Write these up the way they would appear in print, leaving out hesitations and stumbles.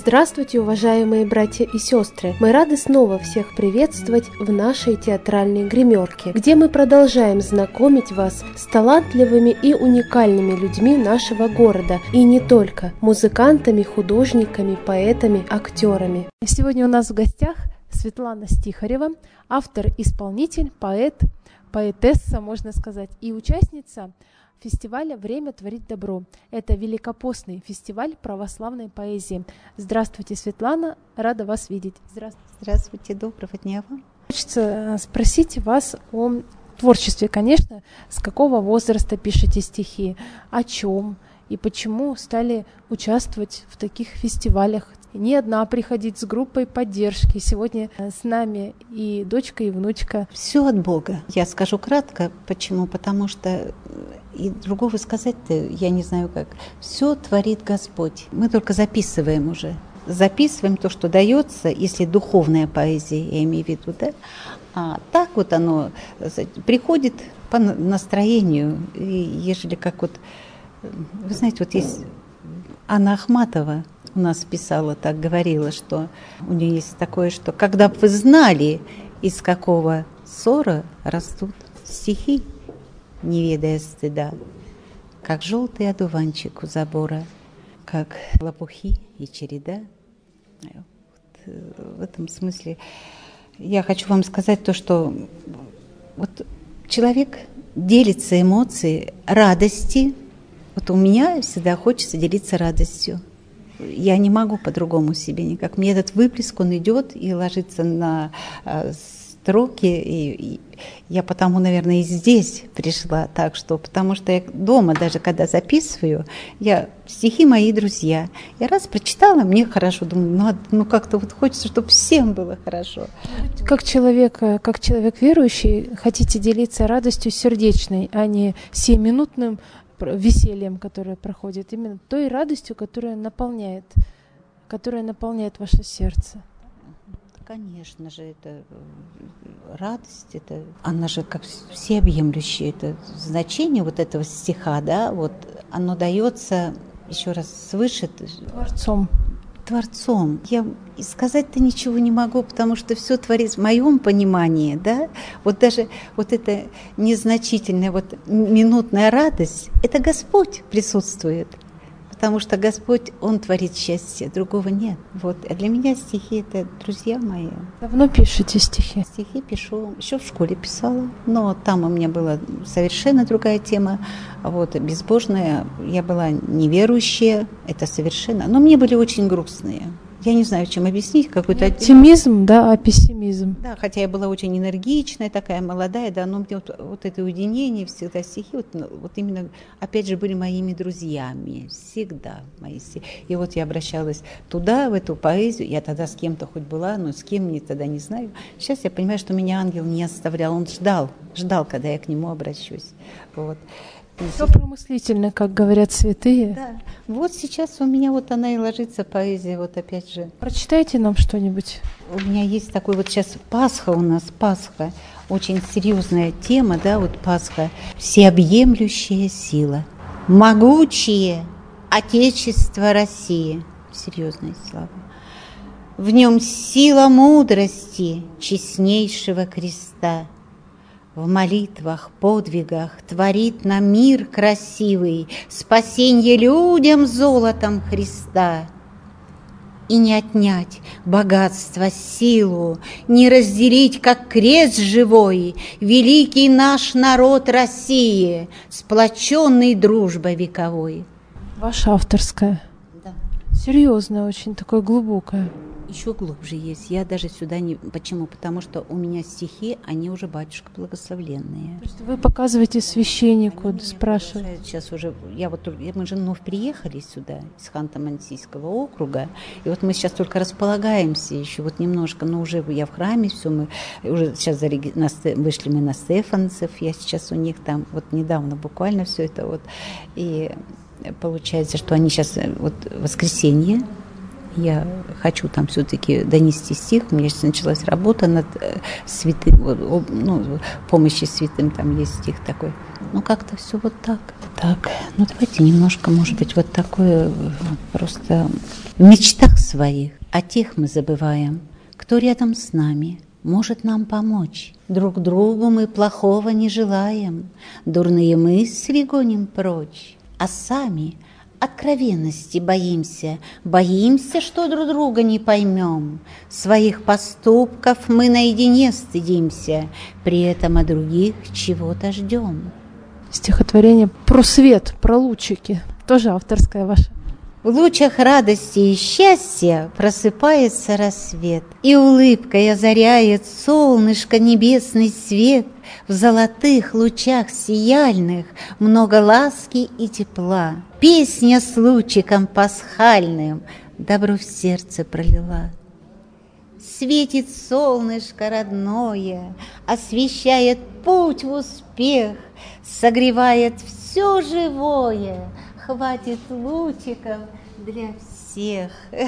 Здравствуйте, уважаемые братья и сестры! Мы рады снова всех приветствовать в нашей театральной гримерке, где мы продолжаем знакомить вас с талантливыми и уникальными людьми нашего города, и не только – музыкантами, художниками, поэтами, актерами. Сегодня у нас в гостях Светлана Стихарева, автор-исполнитель, поэт, поэтесса, можно сказать, и участница фестиваля «Время творить добро». Это великопостный фестиваль православной поэзии. Здравствуйте, Светлана, рада вас видеть. Здравствуйте, доброго дня вам. Хочется спросить вас о творчестве, конечно. С какого возраста пишете стихи, о чем и почему стали участвовать в таких фестивалях? Не одна приходить, с группой поддержки. Сегодня с нами и дочка, и внучка. Все от Бога. Я скажу кратко. Почему? Потому что и другого сказать-то я не знаю как. Все творит Господь. Мы только записываем уже. Записываем то, что дается, если духовная поэзия, я имею в виду, да? А так вот оно приходит по настроению. И ежели как вот, вы знаете, вот есть Анна Ахматова, у нас писала так, говорила, что у нее есть такое, что когда бы вы знали, из какого ссора растут стихи, не ведая стыда, как желтый одуванчик у забора, как лопухи и череда. Вот, в этом смысле я хочу вам сказать то, что вот человек делится эмоцией радости. Вот у меня всегда хочется делиться радостью. Я не могу по-другому себе никак. Мне этот выплеск, он идет и ложится на строки. И я потому, наверное, и здесь пришла так, что... Потому что я дома, даже когда записываю, стихи мои друзья. Я раз прочитала, мне хорошо. Думаю, ну как-то вот хочется, чтобы всем было хорошо. Как человек верующий, хотите делиться радостью сердечной, а не сиюминутным весельем, которое проходит, именно той радостью, которая наполняет ваше сердце. Конечно же, это радость, она же как всеобъемлющая, это значение вот этого стиха, да, вот оно дается еще раз свыше Творцом. Я сказать-то ничего не могу, потому что все творится в моем понимании, да. Вот даже вот эта незначительная вот минутная радость, это Господь присутствует, потому что Господь, Он творит счастье, другого нет. Вот. А для меня стихи — это друзья мои. Давно пишете стихи? Стихи пишу, еще в школе писала, но там у меня была совершенно другая тема, вот, безбожная. Я была неверующая, это совершенно, но мне были очень грустные. Я не знаю, чем объяснить. Какой-то оптимизм, да, а пессимизм. Да, хотя я была очень энергичная, такая молодая, да, но мне вот это уединение, всегда стихи, вот именно, опять же, были моими друзьями, всегда мои стихи. И вот я обращалась туда, в эту поэзию, я тогда с кем-то хоть была, но с кем мне тогда не знаю. Сейчас я понимаю, что меня ангел не оставлял, он ждал, когда я к нему обращусь. Вот. Все промыслительно, как говорят святые. Да. Вот сейчас у меня вот она и ложится, поэзия, вот опять же. Прочитайте нам что-нибудь. У меня есть такой вот сейчас Пасха у нас, Пасха. Очень серьезная тема, да, вот Пасха. Всеобъемлющая сила. Могучее Отечество России. Серьезные слова. В нем сила мудрости честнейшего креста. В молитвах, подвигах творит нам мир красивый, спасенье людям золотом Христа. И не отнять богатство, силу, не разделить, как крест живой, великий наш народ России, сплоченный дружбой вековой. Ваша авторская. Да. Серьезная, очень такое глубокое. Еще глубже есть. Я даже сюда не... Почему? Потому что у меня стихи, они уже батюшка благословленные. То есть вы показываете священнику, спрашиваете? Сейчас уже... Мы же вновь приехали сюда, из Ханты-Мансийского округа, и вот мы сейчас только располагаемся еще вот немножко, но уже я в храме, все, мы уже сейчас вышли мы на Стефанцев, я сейчас у них там, вот недавно буквально все это вот, и получается, что они сейчас, вот воскресенье, Я хочу там все-таки донести стих. У меня сейчас началась работа над святым, помощи святым, там есть стих такой. Как-то все вот так. Так, давайте немножко, может быть, вот такое просто в мечтах своих. О тех мы забываем, кто рядом с нами может нам помочь. Друг другу мы плохого не желаем, дурные мысли гоним прочь, а сами откровенности боимся, что друг друга не поймем. Своих поступков мы наедине стыдимся, при этом от других чего-то ждем. Стихотворение про свет, про лучики, тоже авторское ваше. В лучах радости и счастья просыпается рассвет, и улыбкой озаряет солнышко небесный свет. В золотых лучах сияльных много ласки и тепла. Песня с лучиком пасхальным добро в сердце пролила. Светит солнышко родное, освещает путь в успех, согревает все живое. Хватит лучиков для всех.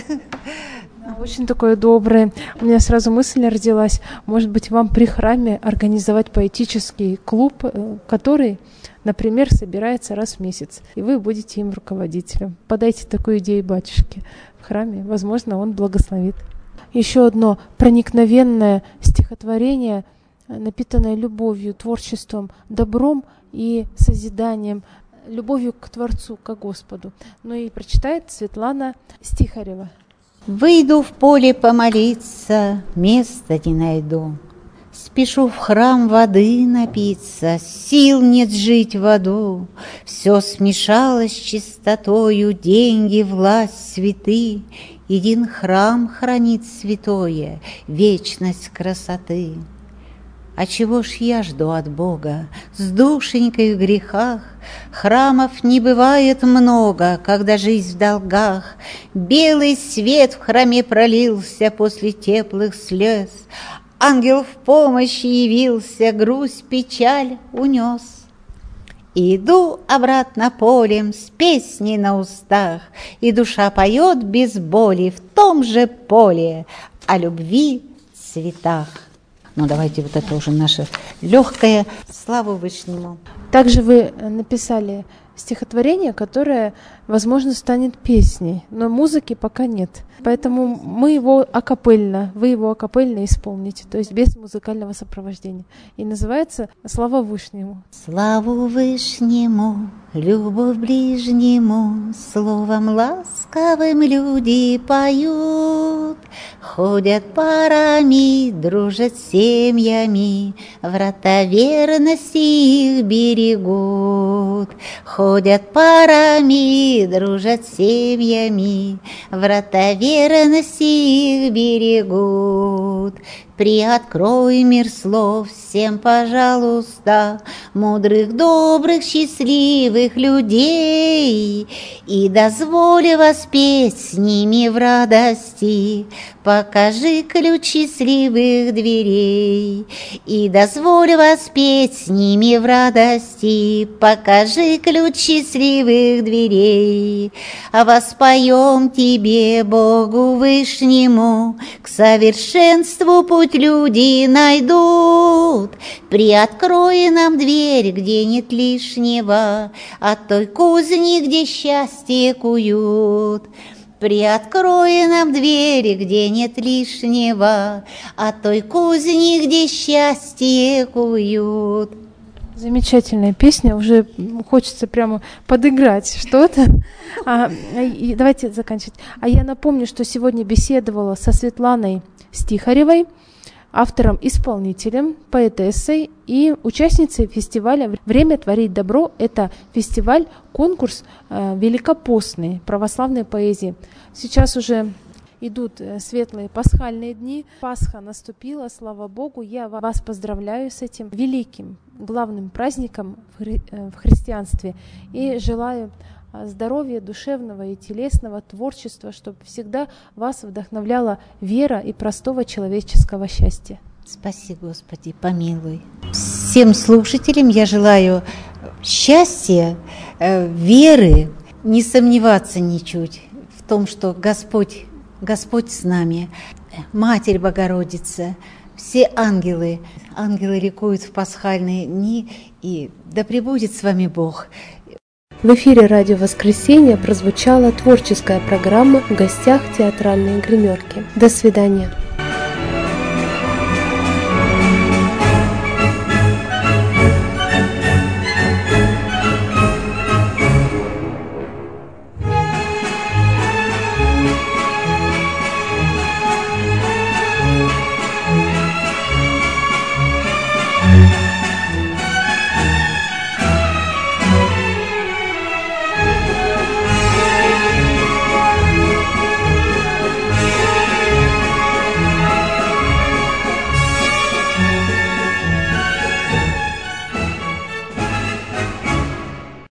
Очень такое доброе. У меня сразу мысль родилась, может быть, вам при храме организовать поэтический клуб, который, например, собирается раз в месяц, и вы будете им руководителем. Подайте такую идею батюшке в храме, возможно, он благословит. Еще одно проникновенное стихотворение, напитанное любовью, творчеством, добром и созиданием, любовью к Творцу, к Господу. И прочитает Светлана Стихарева. Выйду в поле помолиться, места не найду. Спешу в храм воды напиться, сил нет жить в аду. Все смешалось с чистотою, деньги, власть, цветы. Един храм хранит святое, вечность красоты. А чего ж я жду от Бога с душенькой в грехах? Храмов не бывает много, когда жизнь в долгах. Белый свет в храме пролился после теплых слез. Ангел в помощь явился, грусть, печаль унес. И иду обратно полем с песней на устах, и душа поет без боли в том же поле о любви, цветах. Давайте вот это уже наше легкое. Славу Вышнему. Также вы написали стихотворение, которое, возможно, станет песней, но музыки пока нет. Поэтому мы его акапельно, вы его акапельно исполните, то есть без музыкального сопровождения. И называется «Слава Вышнему». Славу Вышнему, любовь ближнему, словом ласковым люди поют. Ходят парами, дружат семьями, врата верности их берегут. Ходят парами, дружат семьями, врата верности их берегут. Приоткрой мир слов всем, пожалуйста, мудрых, добрых, счастливых людей, и дозволь воспеть с ними в радости. Покажи ключ счастливых дверей, и дозволь воспеть с ними в радости. Покажи ключ счастливых дверей. А воспоем тебе, Богу Вышнему, к совершенству путь люди найдут. Приоткрой нам дверь, где нет лишнего, от той кузни, где счастье куют. Приоткрой нам двери, где нет лишнего, от той кузни, где счастье куют. Замечательная песня, уже хочется прямо подыграть что-то. Давайте заканчивать. А я напомню, что сегодня беседовала со Светланой Стихаревой, автором-исполнителем, поэтессой и участницей фестиваля «Время творить добро». Это фестиваль-конкурс великопостный православной поэзии. Сейчас уже идут светлые пасхальные дни. Пасха наступила, слава Богу. Я вас поздравляю с этим великим, главным праздником в христианстве и желаю здоровья душевного и телесного, творчества, чтобы всегда вас вдохновляла вера и простого человеческого счастья. Спаси, Господи, помилуй. Всем слушателям я желаю счастья, веры, не сомневаться ничуть в том, что Господь Господь с нами, Матерь Богородица, все ангелы ликуют в пасхальные дни, и да пребудет с вами Бог. В эфире «Радио Воскресенье» прозвучала творческая программа «В гостях театральной гримерки». До свидания.